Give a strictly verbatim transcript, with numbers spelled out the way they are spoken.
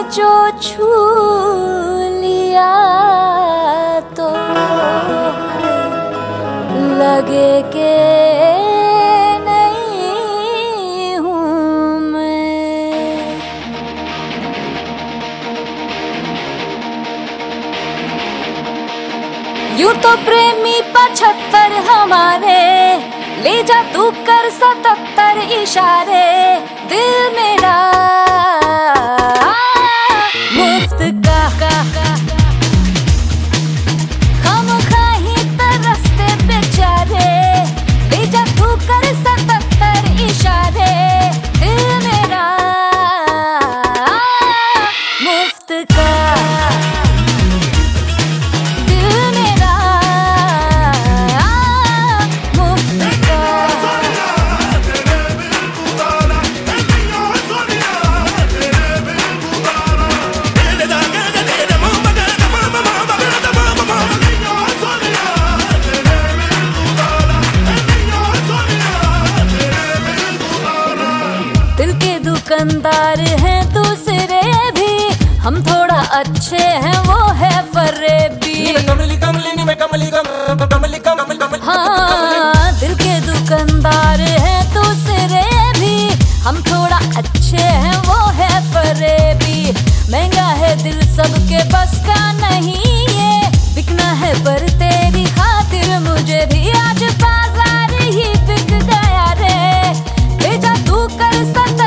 जो छू लिया तो लगे के नहीं हूँ मैं। यूं तो प्रेमी पचहत्तर हमारे, ले जा तू कर सतहत्तर इशारे। दिल मेरा मुफ्त का, का, का, खामखा ही तरसते बेचारे। ले जा तू कर सतहत्तर इशारे। दिल मेरा मुफ्त का, दुकानदार हैं दूसरे भी, हम थोड़ा अच्छे हैं वो है फरेबी। हाँ, दिल के दुकानदार हैं दूसरे भी, हम थोड़ा अच्छे हैं वो है फरेबी। महंगा है दिल सबके बस का नहीं ये, बिकना है पर तेरी खातिर मुझे भी आज बाजार ही बिक गया रे। भेजा तू कर सक